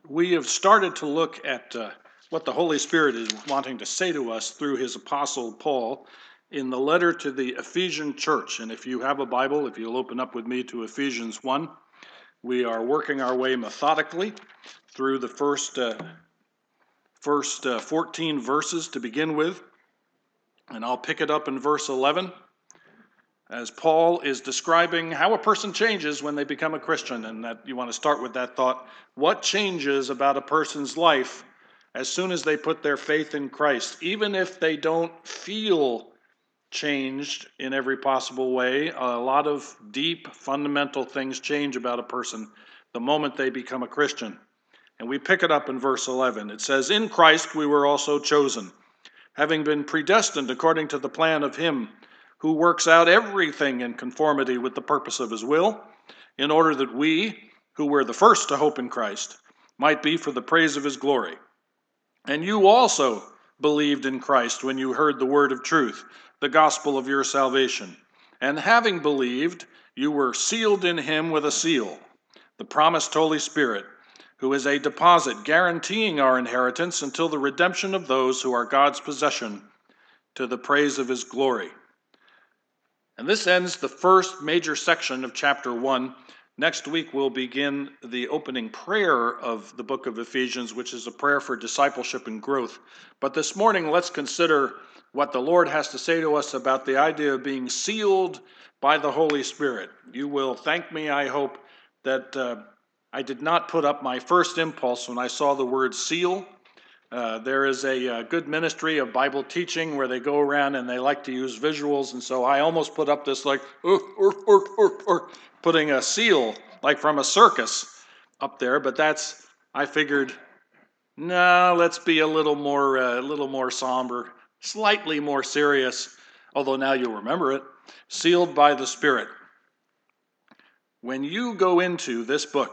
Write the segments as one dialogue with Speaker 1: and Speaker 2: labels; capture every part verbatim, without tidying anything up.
Speaker 1: we have started to look at uh, what the Holy Spirit is wanting to say to us through his apostle Paul in the letter to the Ephesian church. And if you have a Bible, if you'll open up with me to Ephesians one, we are working our way methodically through the first, uh, first uh, fourteen verses to begin with. And I'll pick it up in verse eleven. As Paul is describing how a person changes when they become a Christian, and that you want to start with that thought. What changes about a person's life as soon as they put their faith in Christ? Even if they don't feel changed in every possible way, a lot of deep, fundamental things change about a person the moment they become a Christian. And we pick it up in verse eleven. It says, "In Christ we were also chosen, having been predestined according to the plan of him who works out everything in conformity with the purpose of his will, in order that we, who were the first to hope in Christ, might be for the praise of his glory. And you also believed in Christ when you heard the word of truth, the gospel of your salvation. And having believed, you were sealed in him with a seal, the promised Holy Spirit, who is a deposit guaranteeing our inheritance until the redemption of those who are God's possession, to the praise of his glory." And this ends the first major section of chapter one. Next week we'll begin the opening prayer of the book of Ephesians, which is a prayer for discipleship and growth. But this morning let's consider what the Lord has to say to us about the idea of being sealed by the Holy Spirit. You will thank me, I hope, that uh, I did not put up my first impulse when I saw the word seal. Uh, there is a, a good ministry of Bible teaching where they go around and they like to use visuals, and so I almost put up this like, uh, uh, uh, uh, uh, putting a seal, like from a circus, up there, but that's, I figured, no, let's be a little more, a uh, little more somber, slightly more serious, although now you'll remember it, sealed by the Spirit. When you go into this book,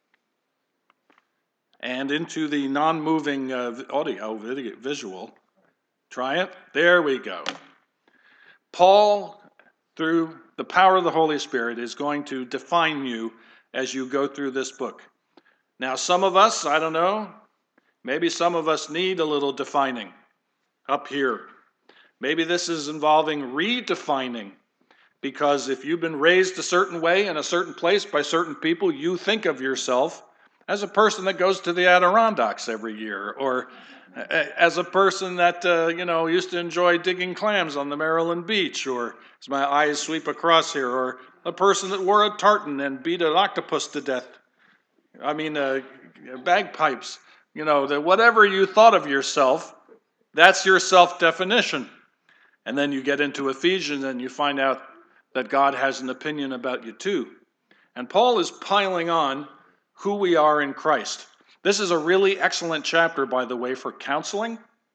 Speaker 1: and into the non-moving uh, audio video, visual. Try it. There we go. Paul, through the power of the Holy Spirit, is going to define you as you go through this book. Now, some of us, I don't know, maybe some of us need a little defining up here. Maybe this is involving redefining, because if you've been raised a certain way in a certain place by certain people, you think of yourself as a person that goes to the Adirondacks every year, or as a person that, uh, you know, used to enjoy digging clams on the Maryland beach, or as my eyes sweep across here, or a person that wore a tartan and beat an octopus to death. I mean, uh, bagpipes. You know, that whatever you thought of yourself, that's your self-definition. And then you get into Ephesians and you find out that God has an opinion about you too. And Paul is piling on who we are in Christ. This is a really excellent chapter, by the way, for counseling.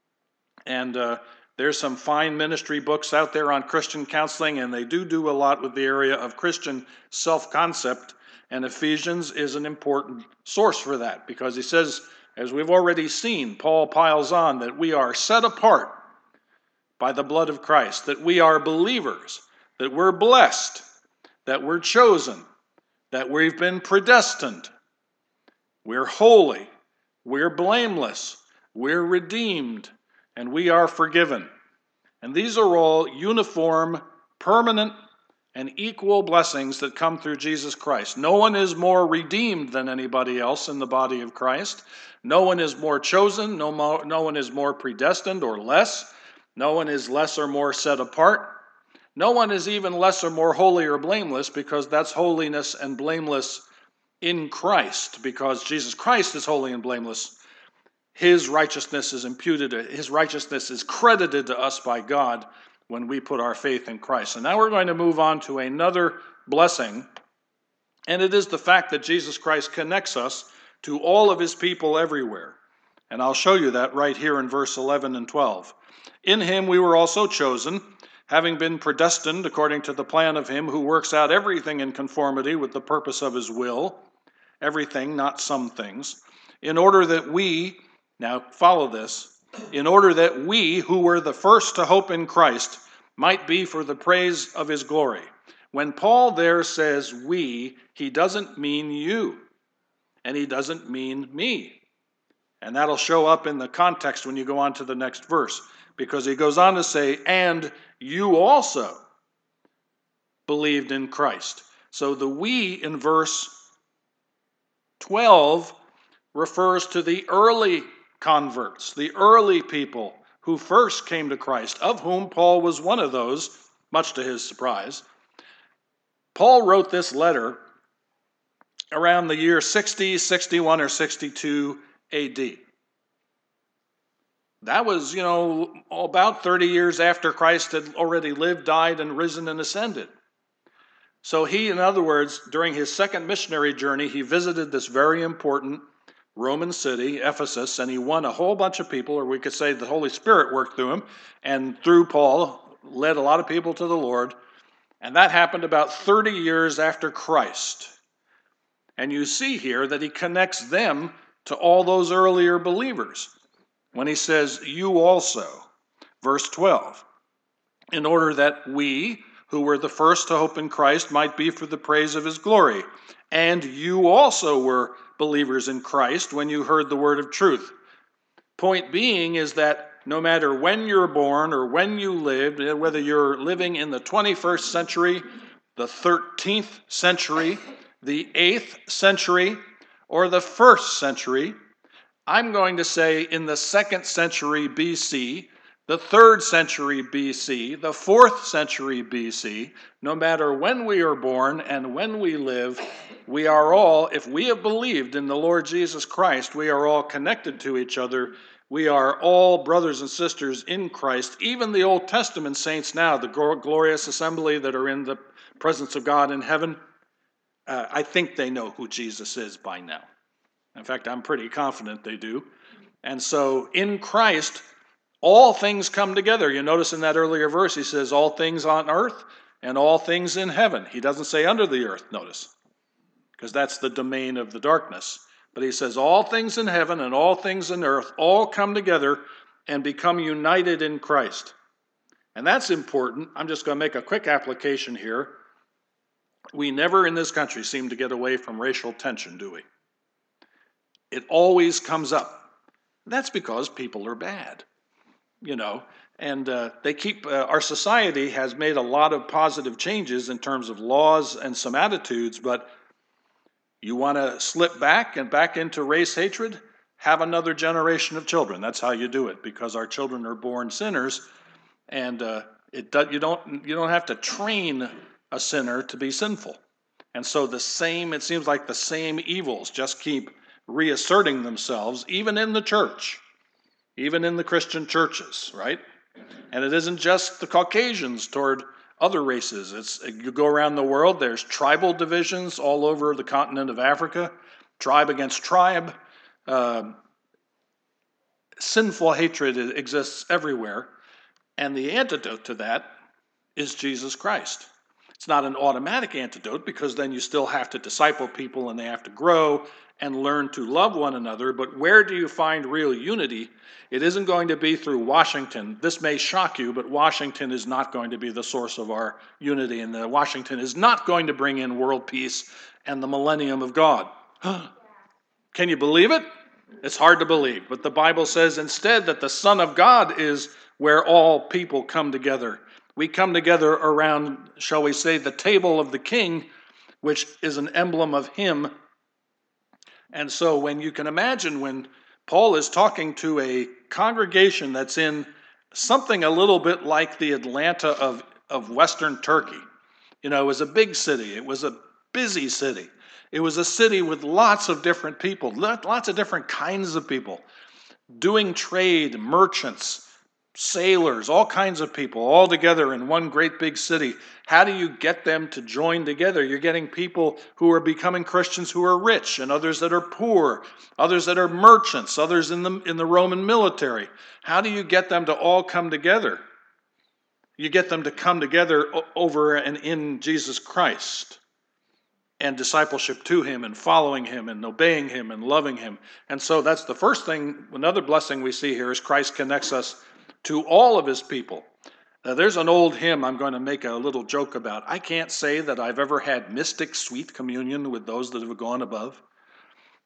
Speaker 1: And uh, there's some fine ministry books out there on Christian counseling, and they do do a lot with the area of Christian self-concept. And Ephesians is an important source for that, because he says, as we've already seen, Paul piles on that we are set apart by the blood of Christ, that we are believers, that we're blessed, that we're chosen, that we've been predestined. We're holy, we're blameless, we're redeemed, and we are forgiven. And these are all uniform, permanent, and equal blessings that come through Jesus Christ. No one is more redeemed than anybody else in the body of Christ. No one is more chosen, no, more, no one is more predestined or less. No one is less or more set apart. No one is even less or more holy or blameless, because that's holiness and blameless in Christ, because Jesus Christ is holy and blameless. His righteousness is imputed, his righteousness is credited to us by God when we put our faith in Christ. And now we're going to move on to another blessing, and it is the fact that Jesus Christ connects us to all of his people everywhere. And I'll show you that right here in verse eleven and twelve. "In him we were also chosen, having been predestined according to the plan of him who works out everything in conformity with the purpose of his will." Everything, not some things. "In order that we," now follow this, "in order that we, who were the first to hope in Christ, might be for the praise of his glory." When Paul there says we, he doesn't mean you, and he doesn't mean me. And that'll show up in the context when you go on to the next verse, because he goes on to say, and you also believed in Christ. So the we in verse twelve refers to the early converts, the early people who first came to Christ, of whom Paul was one of those, much to his surprise. Paul wrote this letter around the year sixty, sixty-one, or sixty-two A D. That was, you know, about thirty years after Christ had already lived, died, and risen and ascended. So he, in other words, during his second missionary journey, he visited this very important Roman city, Ephesus, and he won a whole bunch of people, or we could say the Holy Spirit worked through him, and through Paul, led a lot of people to the Lord. And that happened about thirty years after Christ. And you see here that he connects them to all those earlier believers when he says, you also, verse twelve, in order that we, who were the first to hope in Christ, might be for the praise of his glory. And you also were believers in Christ when you heard the word of truth. Point being is that no matter when you're born or when you lived, whether you're living in the twenty-first century, the thirteenth century, the eighth century, or the first century, I'm going to say in the second century B C, the third century B C, the fourth century B C, no matter when we are born and when we live, we are all, if we have believed in the Lord Jesus Christ, we are all connected to each other. We are all brothers and sisters in Christ. Even the Old Testament saints now, the glorious assembly that are in the presence of God in heaven, uh, I think they know who Jesus is by now. In fact, I'm pretty confident they do. And so in Christ, all things come together. You notice in that earlier verse, he says all things on earth and all things in heaven. He doesn't say under the earth, notice, because that's the domain of the darkness. But he says all things in heaven and all things in earth all come together and become united in Christ. And that's important. I'm just going to make a quick application here. We never in this country seem to get away from racial tension, do we? It always comes up. That's because people are bad, you know, and uh, they keep, uh, our society has made a lot of positive changes in terms of laws and some attitudes, but you want to slip back and back into race hatred? Have another generation of children. That's how you do it, because our children are born sinners, and uh, it do, you don't you don't have to train a sinner to be sinful. And so the same, it seems like the same evils just keep reasserting themselves, even in the church, even in the Christian churches, right? And it isn't just the Caucasians toward other races. It's, you go around the world, there's tribal divisions all over the continent of Africa, tribe against tribe. Uh, sinful hatred exists everywhere, and the antidote to that is Jesus Christ. It's not an automatic antidote, because then you still have to disciple people and they have to grow and learn to love one another. But where do you find real unity? It isn't going to be through Washington. This may shock you, but Washington is not going to be the source of our unity, and the Washington is not going to bring in world peace and the millennium of God. Can you believe it? It's hard to believe, but the Bible says instead that the Son of God is where all people come together. We come together around, shall we say, the table of the King, which is an emblem of him. And so when you can imagine when Paul is talking to a congregation that's in something a little bit like the Atlanta of, of Western Turkey. You know, it was a big city. It was a busy city. It was a city with lots of different people, lots of different kinds of people, doing trade, merchants, sailors, all kinds of people, all together in one great big city. How do you get them to join together? You're getting people who are becoming Christians who are rich, and others that are poor, others that are merchants, others in the, in the Roman military. How do you get them to all come together? You get them to come together over and in Jesus Christ, and discipleship to him, and following him, and obeying him, and loving him. And so that's the first thing. Another blessing we see here is Christ connects us to all of his people. Now, there's an old hymn I'm going to make a little joke about. I can't say that I've ever had mystic sweet communion with those that have gone above.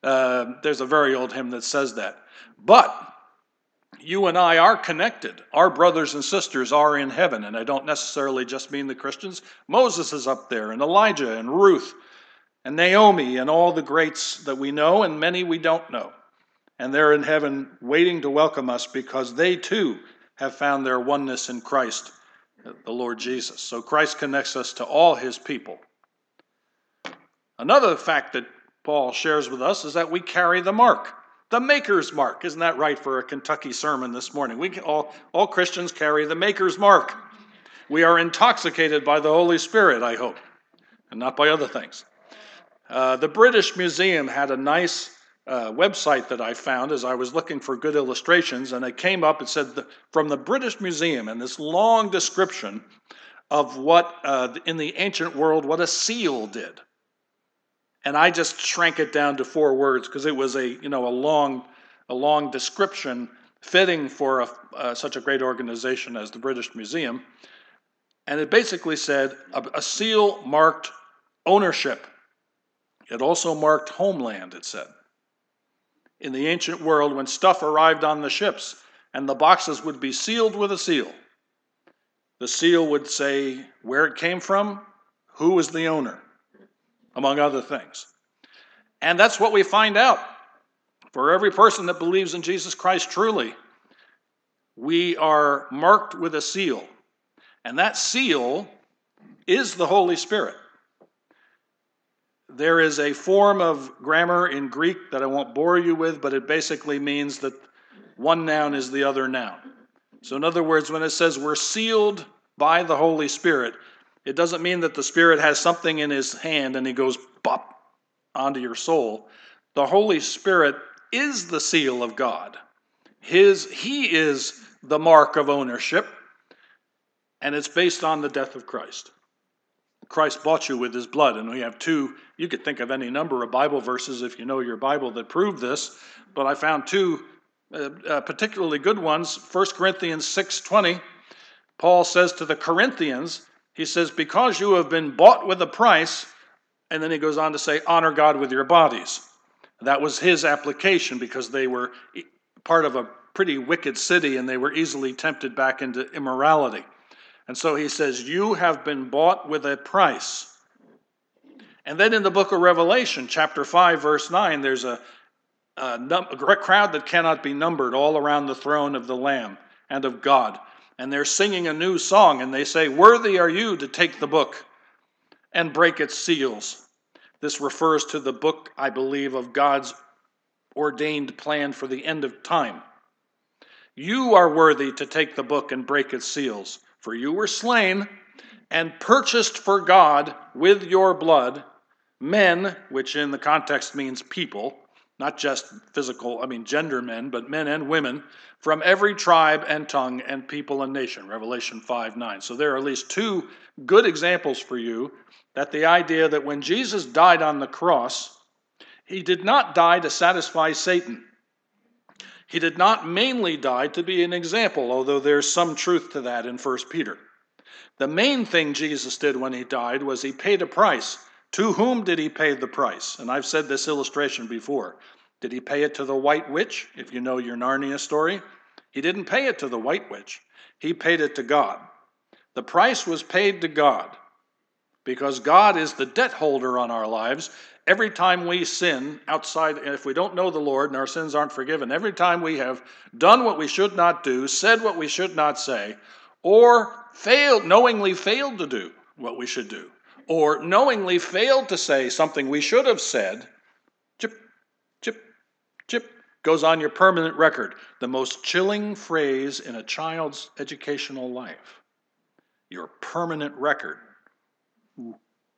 Speaker 1: Uh, there's a very old hymn that says that. But you and I are connected. Our brothers and sisters are in heaven, and I don't necessarily just mean the Christians. Moses is up there, and Elijah, and Ruth, and Naomi, and all the greats that we know, and many we don't know. And they're in heaven waiting to welcome us because they too have found their oneness in Christ, the Lord Jesus. So Christ connects us to all his people. Another fact that Paul shares with us is that we carry the mark, the Maker's Mark. Isn't that right for a Kentucky sermon this morning? We can, all, all Christians carry the Maker's Mark. We are intoxicated by the Holy Spirit, I hope, and not by other things. Uh, the British Museum had a nice uh, website that I found as I was looking for good illustrations, and it came up, it said, the, from the British Museum, and this long description of what, uh, in the ancient world, what a seal did. And I just shrank it down to four words because it was a, you know, a long, a long description fitting for a, uh, such a great organization as the British Museum. And it basically said a, a seal marked ownership. It also marked homeland, it said. In the ancient world, when stuff arrived on the ships and the boxes would be sealed with a seal, the seal would say where it came from, who was the owner, among other things. And that's what we find out. For every person that believes in Jesus Christ truly, we are marked with a seal. And that seal is the Holy Spirit. There is a form of grammar in Greek that I won't bore you with, but it basically means that one noun is the other noun. So in other words, when it says we're sealed by the Holy Spirit, it doesn't mean that the Spirit has something in his hand and he goes bop onto your soul. The Holy Spirit is the seal of God. His, he is the mark of ownership, and it's based on the death of Christ. Christ bought you with his blood, and we have two, you could think of any number of Bible verses if you know your Bible that prove this, but I found two uh, uh, particularly good ones. First Corinthians six twenty, Paul says to the Corinthians, he says, because you have been bought with a price, and then he goes on to say, honor God with your bodies. That was his application because they were part of a pretty wicked city and they were easily tempted back into immorality. And so he says, you have been bought with a price. And then in the book of Revelation, chapter five, verse nine, there's a, a, num- a crowd that cannot be numbered all around the throne of the Lamb and of God. And they're singing a new song, and they say, worthy are you to take the book and break its seals. This refers to the book, I believe, of God's ordained plan for the end of time. You are worthy to take the book and break its seals, for you were slain and purchased for God with your blood men, which in the context means people, not just physical, I mean gender men, but men and women, from every tribe and tongue and people and nation, Revelation five nine. So there are at least two good examples for you that the idea that when Jesus died on the cross, he did not die to satisfy Satan. He did not mainly die to be an example, although there's some truth to that in First Peter. The main thing Jesus did when he died was he paid a price. To whom did he pay the price? And I've said this illustration before. Did he pay it to the white witch, if you know your Narnia story? He didn't pay it to the white witch. He paid it to God. The price was paid to God because God is the debt holder on our lives. Every time we sin outside, if we don't know the Lord and our sins aren't forgiven, every time we have done what we should not do, said what we should not say, or failed, knowingly failed to do what we should do, or knowingly failed to say something we should have said, chip, chip, chip, goes on your permanent record. The most chilling phrase in a child's educational life. Your permanent record. Ooh.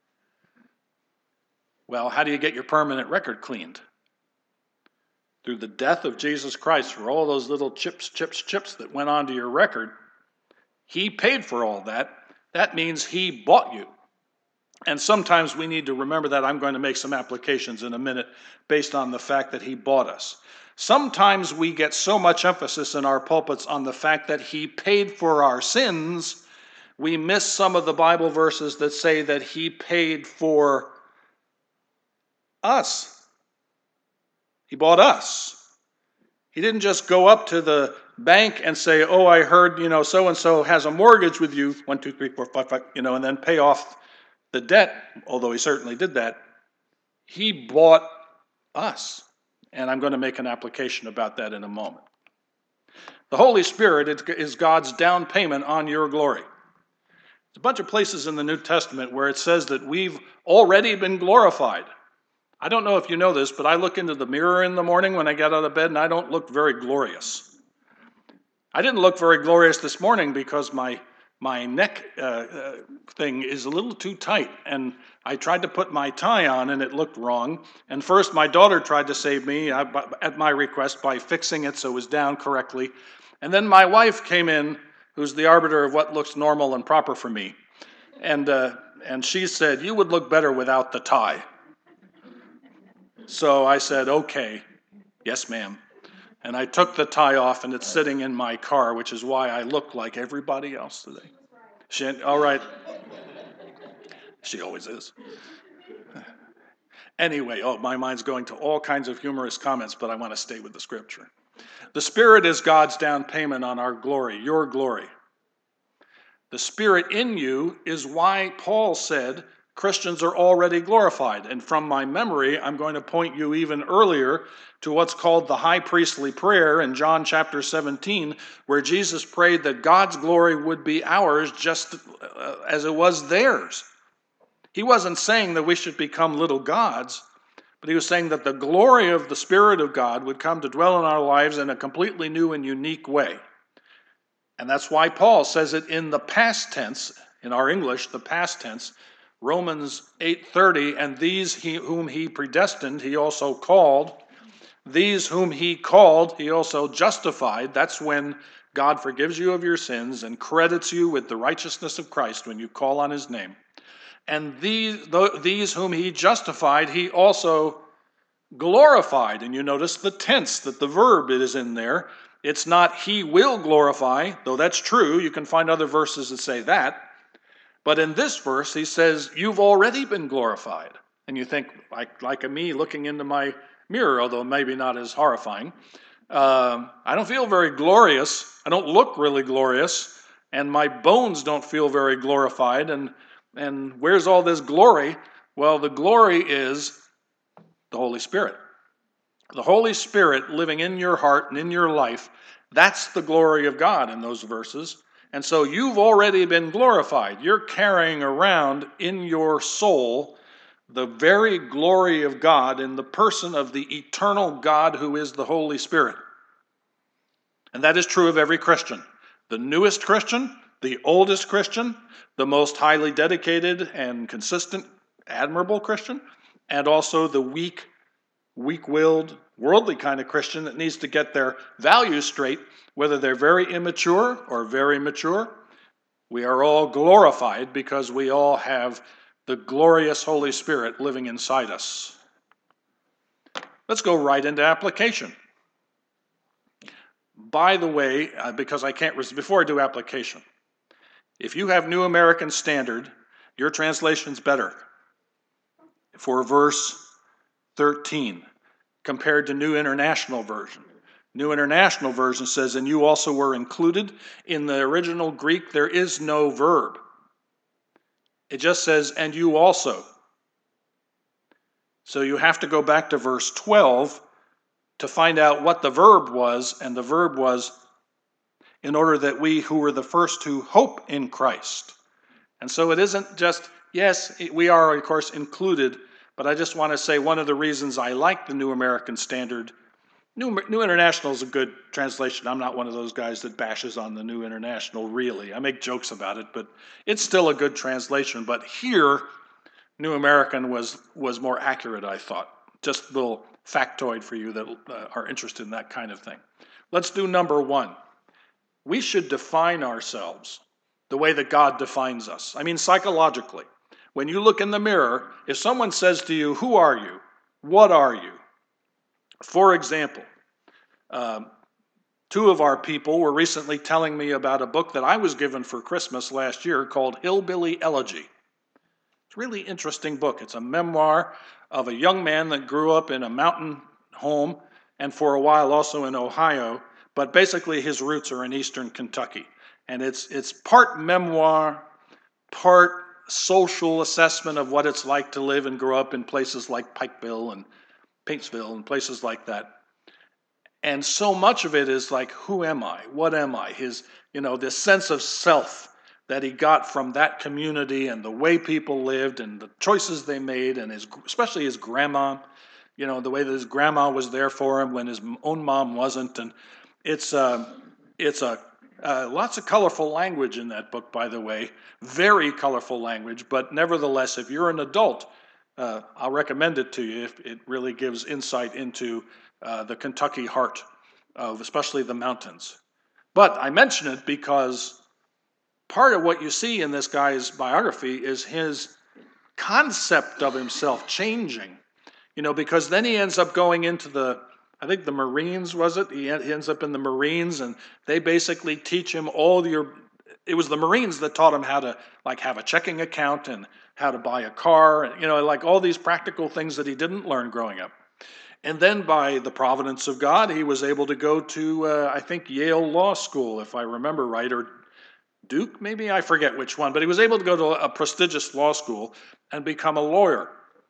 Speaker 1: Well, how do you get your permanent record cleaned? Through the death of Jesus Christ, for all those little chips, chips, chips that went onto your record. He paid for all that. That means he bought you. And sometimes we need to remember that. I'm going to make some applications in a minute based on the fact that he bought us. Sometimes we get so much emphasis in our pulpits on the fact that he paid for our sins, we miss some of the Bible verses that say that he paid for us. He bought us. He didn't just go up to the bank and say, oh, I heard, you know, so-and-so has a mortgage with you, one, two, three, four, five, five, you know, and then pay off the debt, although he certainly did that. He bought us. And I'm going to make an application about that in a moment. The Holy Spirit is God's down payment on your glory. There's a bunch of places in the New Testament where it says that we've already been glorified. I don't know if you know this, but I look into the mirror in the morning when I get out of bed, and I don't look very glorious. I didn't look very glorious this morning because my my neck uh, uh, thing is a little too tight, and I tried to put my tie on, and it looked wrong. And first, my daughter tried to save me uh, at my request by fixing it so it was down correctly. And then my wife came in, who's the arbiter of what looks normal and proper for me, and uh, and she said, "You would look better without the tie." So I said, okay, yes, ma'am. And I took the tie off, and it's sitting in my car, which is why I look like everybody else today. She, all right. She always is. Anyway, oh, my mind's going to all kinds of humorous comments, but I want to stay with the scripture. The Spirit is God's down payment on our glory, your glory. The Spirit in you is why Paul said, Christians are already glorified. And from my memory, I'm going to point you even earlier to what's called the high priestly prayer in John chapter seventeen, where Jesus prayed that God's glory would be ours just as it was theirs. He wasn't saying that we should become little gods, but he was saying that the glory of the Spirit of God would come to dwell in our lives in a completely new and unique way. And that's why Paul says it in the past tense, in our English, the past tense, Romans eight thirty, and these he, whom he predestined, he also called. These whom he called, he also justified. That's when God forgives you of your sins and credits you with the righteousness of Christ when you call on his name. And these, these whom he justified, he also glorified. And you notice the tense, that the verb it is in there. It's not he will glorify, though that's true. You can find other verses that say that. But in this verse, he says, you've already been glorified. And you think, like, like me looking into my mirror, although maybe not as horrifying. Um, I don't feel very glorious. I don't look really glorious. And my bones don't feel very glorified. And, and where's all this glory? Well, the glory is the Holy Spirit. The Holy Spirit living in your heart and in your life, that's the glory of God in those verses. And so you've already been glorified. You're carrying around in your soul the very glory of God in the person of the eternal God who is the Holy Spirit. And that is true of every Christian. The newest Christian, the oldest Christian, the most highly dedicated and consistent, admirable Christian, and also the weak, weak-willed, worldly kind of Christian that needs to get their values straight, whether they're very immature or very mature. We are all glorified because we all have the glorious Holy Spirit living inside us. Let's go right into application. By the way, uh, because I can't, res- before I do application, if you have New American Standard, your translation's better for verse thirteen compared to New International Version. New International Version says, and you also were included. In the original Greek, there is no verb. It just says, and you also. So you have to go back to verse twelve to find out what the verb was, and the verb was, in order that we who were the first to hope in Christ. And so it isn't just, yes, we are, of course, included, but I just want to say one of the reasons I like the New American Standard. New, New International is a good translation. I'm not one of those guys that bashes on the New International, really. I make jokes about it, but it's still a good translation. But here, New American was, was more accurate, I thought. Just a little factoid for you that uh, are interested in that kind of thing. Let's do number one. We should define ourselves the way that God defines us. I mean, psychologically. When you look in the mirror, if someone says to you, who are you? What are you? For example, um, two of our people were recently telling me about a book that I was given for Christmas last year called Hillbilly Elegy. It's a really interesting book. It's a memoir of a young man that grew up in a mountain home and for a while also in Ohio, but basically his roots are in eastern Kentucky. And it's it's part memoir, part social assessment of what it's like to live and grow up in places like Pikeville and Paintsville and places like that. And so much of it is like, who am I? What am I? His, you know, this sense of self that he got from that community and the way people lived and the choices they made, and his, especially his grandma, you know, the way that his grandma was there for him when his own mom wasn't. And it's uh, it's a uh, lots of colorful language in that book, by the way, very colorful language. But nevertheless, if you're an adult, uh, I'll recommend it to you. If it really gives insight into uh, the Kentucky heart of especially the mountains. But I mention it because part of what you see in this guy's biography is his concept of himself changing. You know, because then he ends up going into the, I think the Marines, was it? He ends up in the Marines, and they basically teach him all your, it was the Marines that taught him how to, like, have a checking account and how to buy a car, and, you know, like all these practical things that he didn't learn growing up. And then by the providence of God, he was able to go to, uh, I think, Yale Law School, if I remember right, or Duke, maybe? I forget which one. But he was able to go to a prestigious law school and become a lawyer.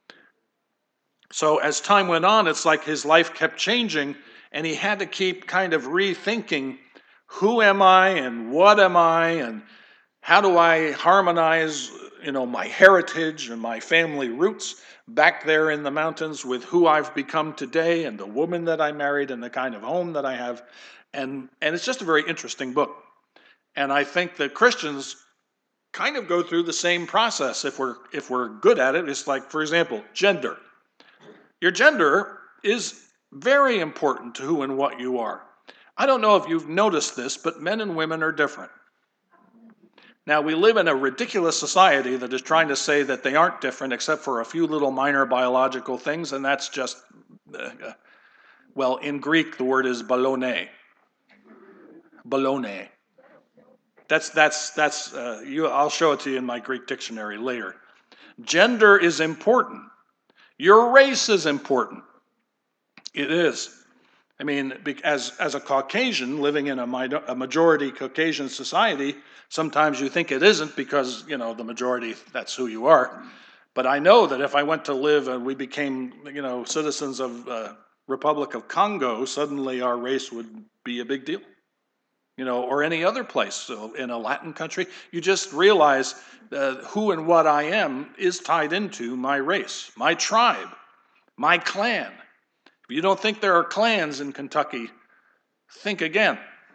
Speaker 1: So as time went on, it's like his life kept changing, and he had to keep kind of rethinking, who am I and what am I and how do I harmonize, you know, my heritage and my family roots back there in the mountains with who I've become today and the woman that I married and the kind of home that I have. And, and it's just a very interesting book. And I think that Christians kind of go through the same process if we're if we're good at it. It's like, for example, gender. Your gender is very important to who and what you are. I don't know if you've noticed this, but men and women are different. Now, we live in a ridiculous society that is trying to say that they aren't different except for a few little minor biological things, and that's just, uh, well, in Greek, the word is balonē. Balonē. That's, that's, that's, uh, you, I'll show it to you in my Greek dictionary later. Gender is important. Your race is important. It is. I mean, as, as a Caucasian living in a, a majority Caucasian society, sometimes you think it isn't because, you know, the majority, that's who you are. But I know that if I went to live and we became, you know, citizens of uh, Republic of Congo, suddenly our race would be a big deal. You know, or any other place. So in a Latin country, you just realize uh, who and what I am is tied into my race, my tribe, my clan. If you don't think there are clans in Kentucky, think again.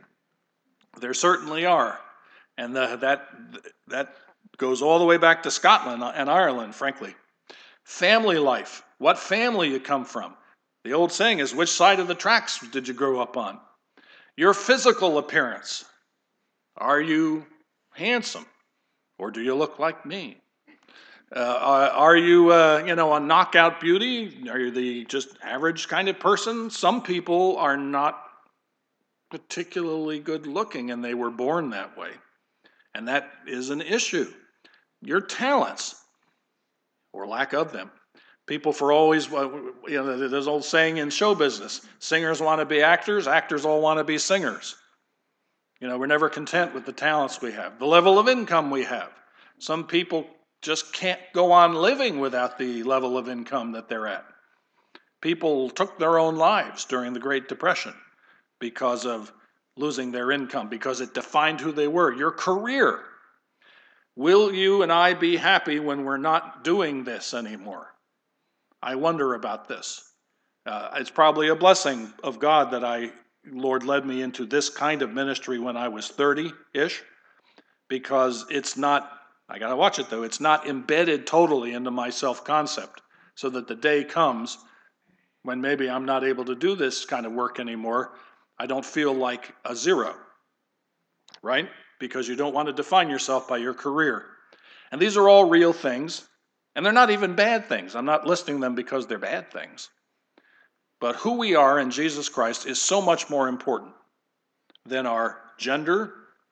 Speaker 1: There certainly are. And the, that, that goes all the way back to Scotland and Ireland, frankly. Family life, what family you come from. The old saying is, which side of the tracks did you grow up on? Your physical appearance. Are you handsome? Or do you look like me? Uh, are you, uh, you know, a knockout beauty? Are you the just average kind of person? Some people are not particularly good looking and they were born that way. And that is an issue. Your talents, or lack of them. People for always, you know, there's an old saying in show business, singers want to be actors, actors all want to be singers. You know, we're never content with the talents we have, the level of income we have. Some people just can't go on living without the level of income that they're at. People took their own lives during the Great Depression because of losing their income, because it defined who they were. Your career. Will you and I be happy when we're not doing this anymore? I wonder about this. Uh, it's probably a blessing of God that I, Lord led me into this kind of ministry when I was thirty-ish, because it's not, I got to watch it though, it's not embedded totally into my self-concept, so that the day comes when maybe I'm not able to do this kind of work anymore, I don't feel like a zero, right? Because you don't want to define yourself by your career. And these are all real things. And they're not even bad things. I'm not listing them because they're bad things. But who we are in Jesus Christ is so much more important than our gender,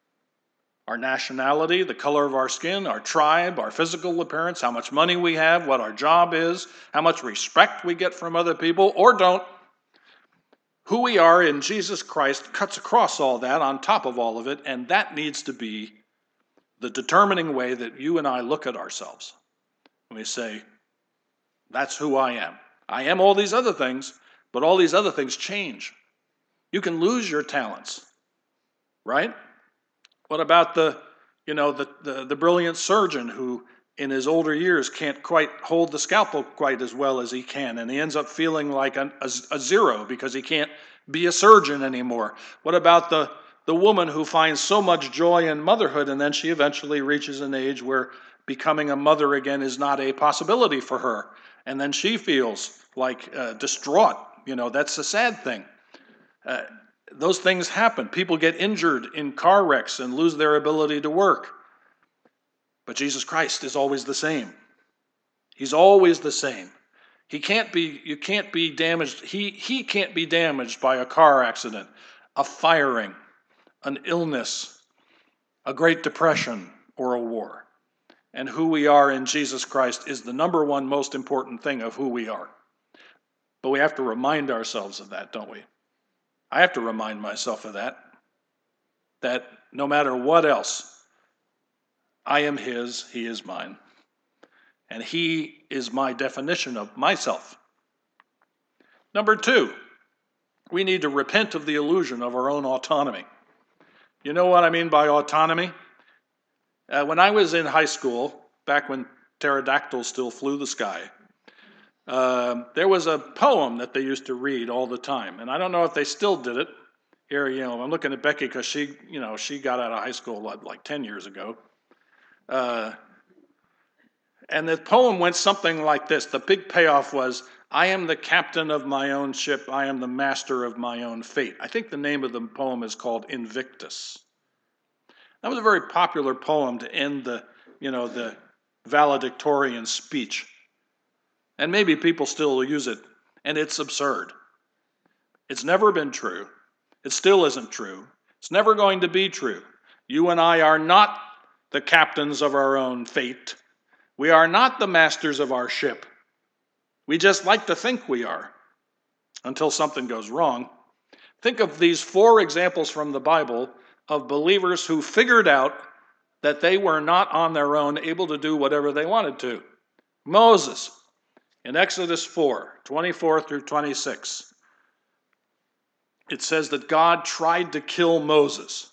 Speaker 1: our nationality, the color of our skin, our tribe, our physical appearance, how much money we have, what our job is, how much respect we get from other people, or don't. Who we are in Jesus Christ cuts across all that, on top of all of it, and that needs to be the determining way that you and I look at ourselves. And we say, that's who I am. I am all these other things, but all these other things change. You can lose your talents, right? What about the, you know, the, the, the brilliant surgeon who in his older years can't quite hold the scalpel quite as well as he can, and he ends up feeling like a, a, a zero because he can't be a surgeon anymore? What about the, the woman who finds so much joy in motherhood, and then she eventually reaches an age where becoming a mother again is not a possibility for her, and then she feels like uh, distraught? You know, that's a sad thing. Uh, those things happen. People get injured in car wrecks and lose their ability to work. But Jesus Christ is always the same. He's always the same. He can't be, you can't be damaged. He, he can't be damaged by a car accident, a firing, an illness, a Great Depression, or a war. And who we are in Jesus Christ is the number one most important thing of who we are. But we have to remind ourselves of that, don't we? I have to remind myself of that. That no matter what else, I am his, he is mine. And he is my definition of myself. Number two, we need to repent of the illusion of our own autonomy. You know what I mean by autonomy? Uh, when I was in high school, back when pterodactyls still flew the sky, uh, there was a poem that they used to read all the time. And I don't know if they still did it. Here, you know, I'm looking at Becky because she, you know, she got out of high school like ten years ago. Uh, and the poem went something like this. The big payoff was, I am the captain of my own ship. I am the master of my own fate. I think the name of the poem is called Invictus. That was a very popular poem to end the, you know, the valedictorian speech. And maybe people still use it, and it's absurd. It's never been true. It still isn't true. It's never going to be true. You and I are not the captains of our own fate. We are not the masters of our ship. We just like to think we are, until something goes wrong. Think of these four examples from the Bible of believers who figured out that they were not on their own able to do whatever they wanted to. Moses, in Exodus four, twenty-four through twenty-six, it says that God tried to kill Moses.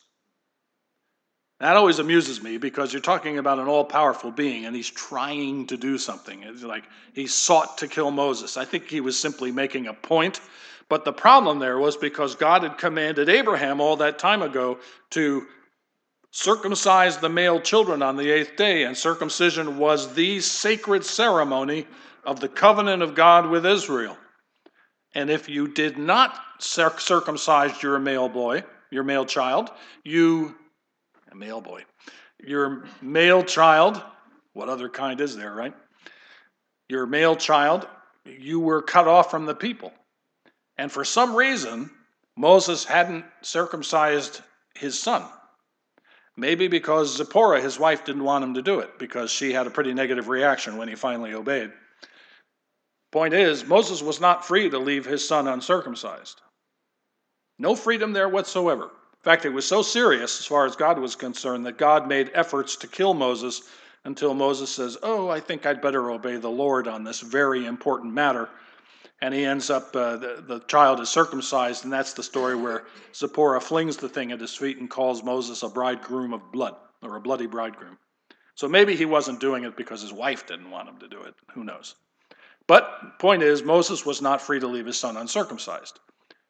Speaker 1: That always amuses me because you're talking about an all-powerful being and he's trying to do something. It's like he sought to kill Moses. I think he was simply making a point. But the problem there was because God had commanded Abraham all that time ago to circumcise the male children on the eighth day, and circumcision was the sacred ceremony of the covenant of God with Israel. And if you did not circumcise your male boy, your male child, you... A male boy. Your male child, what other kind is there, right? Your male child, you were cut off from the people. And for some reason, Moses hadn't circumcised his son. Maybe because Zipporah, his wife, didn't want him to do it because she had a pretty negative reaction when he finally obeyed. Point is, Moses was not free to leave his son uncircumcised. No freedom there whatsoever. In fact, it was so serious as far as God was concerned that God made efforts to kill Moses until Moses says, oh, I think I'd better obey the Lord on this very important matter. And he ends up, uh, the, the child is circumcised, and that's the story where Zipporah flings the thing at his feet and calls Moses a bridegroom of blood, or a bloody bridegroom. So maybe he wasn't doing it because his wife didn't want him to do it. Who knows? But point is, Moses was not free to leave his son uncircumcised.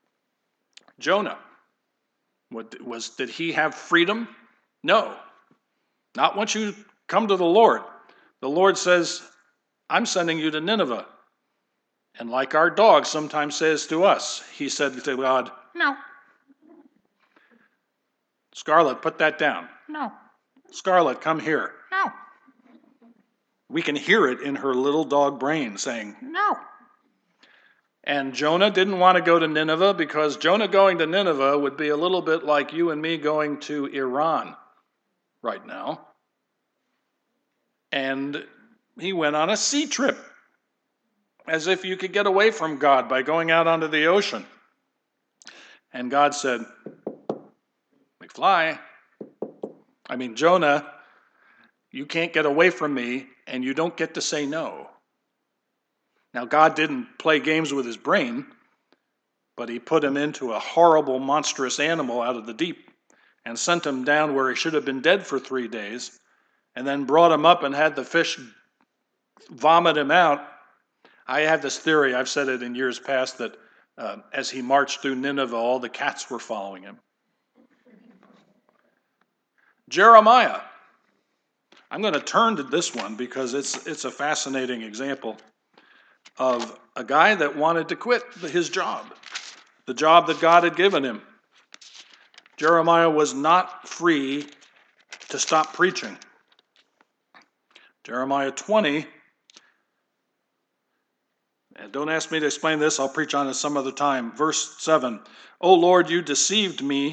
Speaker 1: Jonah. What was, did he have freedom? No. Not once you come to the Lord. The Lord says, I'm sending you to Nineveh. And like our dog sometimes says to us, he said to God, no. Scarlett, put that down. No. Scarlett, come here. No. We can hear it in her little dog brain saying, no. And Jonah didn't want to go to Nineveh because Jonah going to Nineveh would be a little bit like you and me going to Iran right now. And he went on a sea trip, as if you could get away from God by going out onto the ocean. And God said, McFly, I mean, Jonah, you can't get away from me, and you don't get to say no. Now, God didn't play games with his brain, but he put him into a horrible, monstrous animal out of the deep and sent him down where he should have been dead for three days, and then brought him up and had the fish vomit him out. I have this theory, I've said it in years past, that uh, as he marched through Nineveh, all the cats were following him. Jeremiah. I'm going to turn to this one because it's it's a fascinating example of a guy that wanted to quit his job, the job that God had given him. Jeremiah was not free to stop preaching. Jeremiah twenty, and don't ask me to explain this, I'll preach on it some other time. Verse seven, O Lord, you deceived me,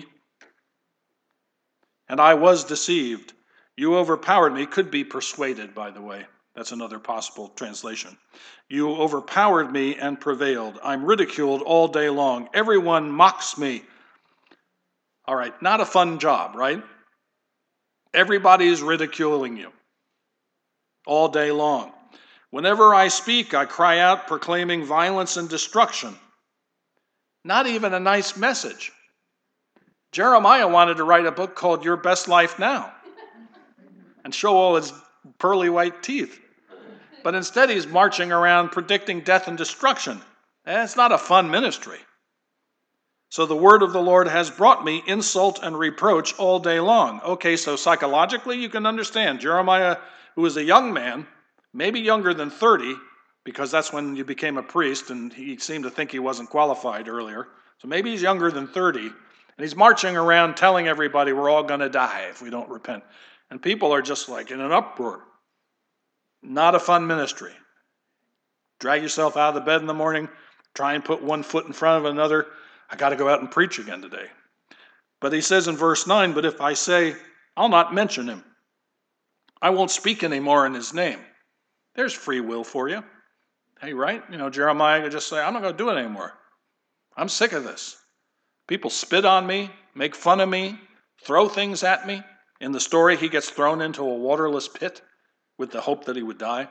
Speaker 1: and I was deceived. You overpowered me. Could be persuaded, by the way. That's another possible translation. You overpowered me and prevailed. I'm ridiculed all day long. Everyone mocks me. All right, not a fun job, right? Everybody's ridiculing you all day long. Whenever I speak, I cry out proclaiming violence and destruction. Not even a nice message. Jeremiah wanted to write a book called Your Best Life Now and show all his pearly white teeth. But instead he's marching around predicting death and destruction. And it's not a fun ministry. So the word of the Lord has brought me insult and reproach all day long. Okay, so psychologically you can understand. Jeremiah, who was a young man, maybe younger than thirty, because that's when you became a priest, and he seemed to think he wasn't qualified earlier. So maybe he's younger than thirty, and he's marching around telling everybody we're all going to die if we don't repent. And people are just like in an uproar. Not a fun ministry. Drag yourself out of the bed in the morning, try and put one foot in front of another. I got to go out and preach again today. But he says in verse nine, but if I say, I'll not mention him. I won't speak anymore in his name. There's free will for you. Hey, right? You know, Jeremiah could just say, I'm not going to do it anymore. I'm sick of this. People spit on me, make fun of me, throw things at me. In the story, he gets thrown into a waterless pit with the hope that he would die.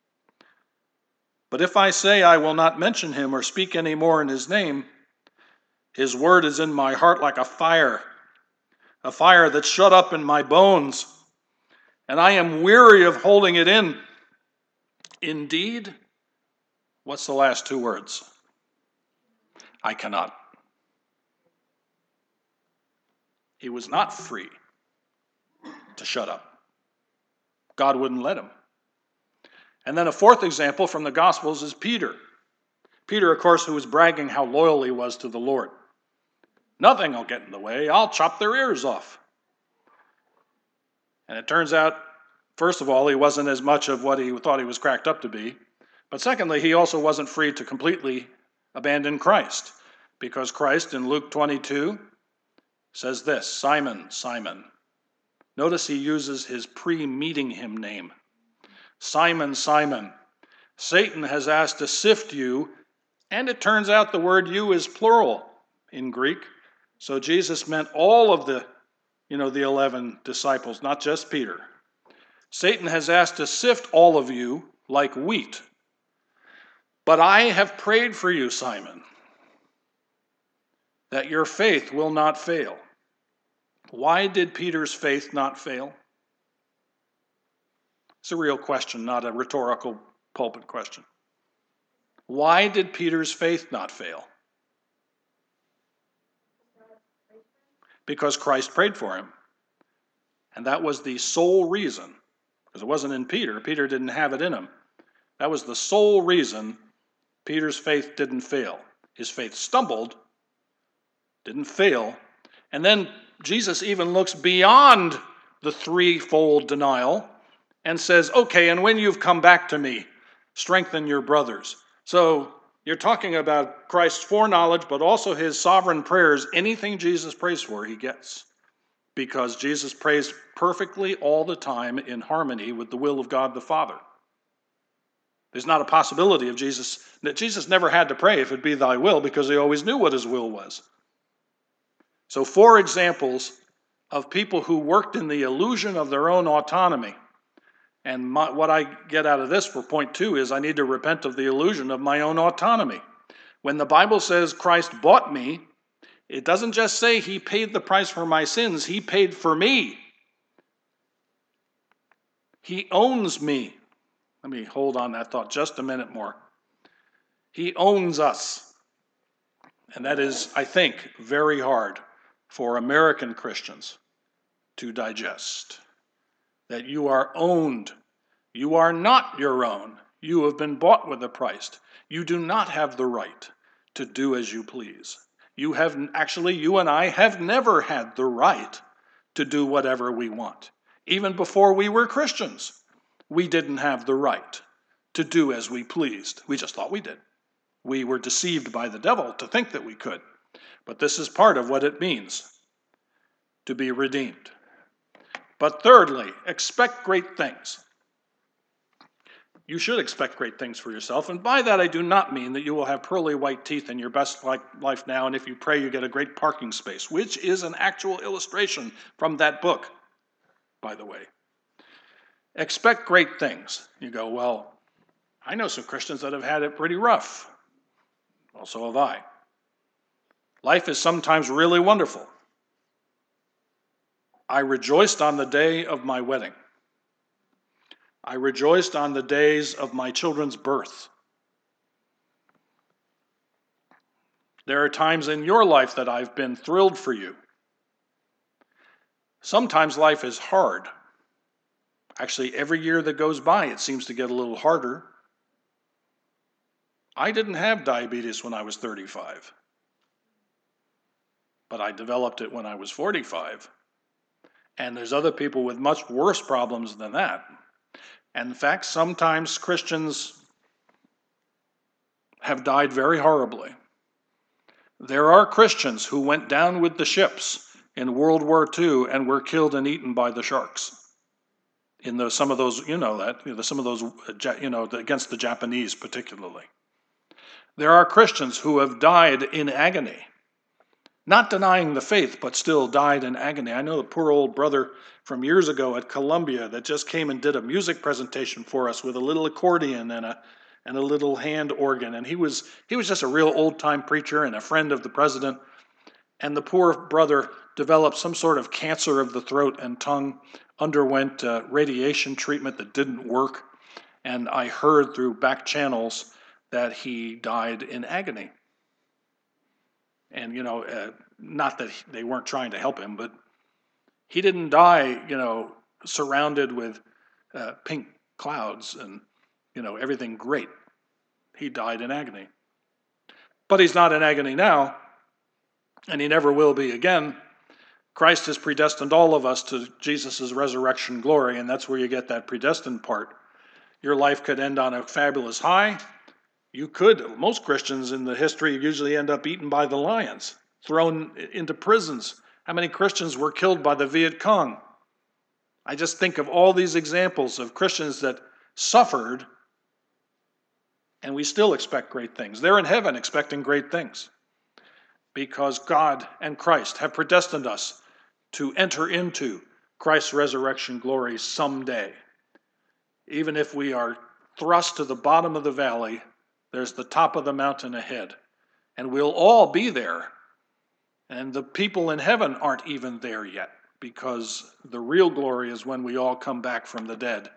Speaker 1: But if I say I will not mention him or speak any more in his name, his word is in my heart like a fire, a fire that's shut up in my bones, and I am weary of holding it in. Indeed, what's the last two words? I cannot. He was not free to shut up. God wouldn't let him. And then a fourth example from the Gospels is Peter. Peter, of course, who was bragging how loyal he was to the Lord. Nothing will get in the way. I'll chop their ears off. And it turns out, first of all, he wasn't as much of what he thought he was cracked up to be. But secondly, he also wasn't free to completely abandon Christ. Because Christ in Luke twenty-two says this, Simon, Simon. Notice he uses his pre-meeting him name. Simon, Simon, Satan has asked to sift you, and it turns out the word you is plural in Greek. So Jesus meant all of the, you know, the eleven disciples, not just Peter. Satan has asked to sift all of you like wheat. But I have prayed for you, Simon, that your faith will not fail. Why did Peter's faith not fail? It's a real question, not a rhetorical pulpit question. Why did Peter's faith not fail? Because Christ prayed for him. And that was the sole reason, because it wasn't in Peter. Peter didn't have it in him. That was the sole reason Peter's faith didn't fail. His faith stumbled, didn't fail, and then Jesus even looks beyond the threefold denial and says, okay, and when you've come back to me, strengthen your brothers. So you're talking about Christ's foreknowledge, but also his sovereign prayers. Anything Jesus prays for, he gets. Because Jesus prays perfectly all the time in harmony with the will of God the Father. There's not a possibility of Jesus, that Jesus never had to pray if it be thy will, because he always knew what his will was. So four examples of people who worked in the illusion of their own autonomy. And my, what I get out of this for point two is I need to repent of the illusion of my own autonomy. When the Bible says Christ bought me, it doesn't just say he paid the price for my sins, he paid for me. He owns me. Let me hold on that thought just a minute more. He owns us. And that is, I think, very hard for American Christians to digest. That you are owned. You are not your own. You have been bought with a price. You do not have the right to do as you please. You have, actually, you and I have never had the right to do whatever we want. Even before we were Christians, we didn't have the right to do as we pleased. We just thought we did. We were deceived by the devil to think that we could. But this is part of what it means to be redeemed. But thirdly, expect great things. You should expect great things for yourself, and by that I do not mean that you will have pearly white teeth in your best life now, and if you pray you get a great parking space, which is an actual illustration from that book, by the way. Expect great things. You go, well, I know some Christians that have had it pretty rough. Well, so have I. Life is sometimes really wonderful. I rejoiced on the day of my wedding. I rejoiced on the days of my children's birth. There are times in your life that I've been thrilled for you. Sometimes life is hard. Actually, every year that goes by, it seems to get a little harder. I didn't have diabetes when I was thirty-five, but I developed it when I was forty-five. And there's other people with much worse problems than that. And in fact, sometimes Christians have died very horribly. There are Christians who went down with the ships in World War Two and were killed and eaten by the sharks. In the, some of those, you know that, you know, some of those, you know, against the Japanese particularly. There are Christians who have died in agony. Not denying the faith, but still died in agony. I know the poor old brother from years ago at Columbia that just came and did a music presentation for us with a little accordion and a and a little hand organ. And he was he was just a real old-time preacher and a friend of the president. And the poor brother developed some sort of cancer of the throat and tongue, underwent uh, radiation treatment that didn't work. And I heard through back channels that he died in agony. And, you know, uh, not that they weren't trying to help him, but he didn't die, you know, surrounded with uh, pink clouds and, you know, everything great. He died in agony. But he's not in agony now, and he never will be again. Christ has predestined all of us to Jesus' resurrection glory, and that's where you get that predestined part. Your life could end on a fabulous high. You could, most Christians in the history usually end up eaten by the lions, thrown into prisons. How many Christians were killed by the Viet Cong? I just think of all these examples of Christians that suffered, and we still expect great things. They're in heaven expecting great things because God and Christ have predestined us to enter into Christ's resurrection glory someday. Even if we are thrust to the bottom of the valley, there's the top of the mountain ahead, and we'll all be there. And the people in heaven aren't even there yet, because the real glory is when we all come back from the dead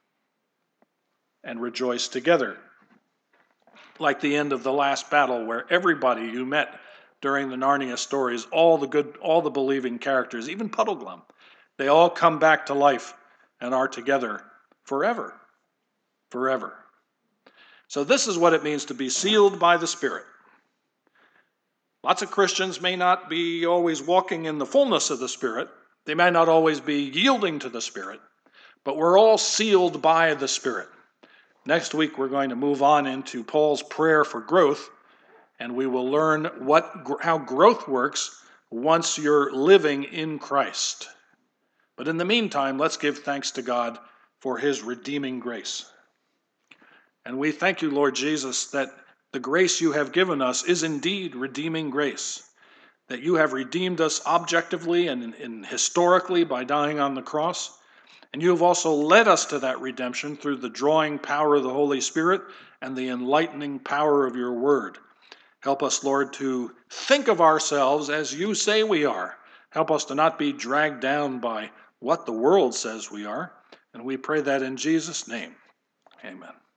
Speaker 1: and rejoice together. Like the end of the last battle, where everybody you met during the Narnia stories, all the good, all the believing characters, even Puddleglum, they all come back to life and are together forever. Forever. So this is what it means to be sealed by the Spirit. Lots of Christians may not be always walking in the fullness of the Spirit. They may not always be yielding to the Spirit, but we're all sealed by the Spirit. Next week, we're going to move on into Paul's prayer for growth, and we will learn what, how growth works once you're living in Christ. But in the meantime, let's give thanks to God for his redeeming grace. And we thank you, Lord Jesus, that the grace you have given us is indeed redeeming grace. that you have redeemed us objectively and, and historically by dying on the cross. And you have also led us to that redemption through the drawing power of the Holy Spirit and the enlightening power of your word. Help us, Lord, to think of ourselves as you say we are. Help us to not be dragged down by what the world says we are. And we pray that in Jesus' name. Amen.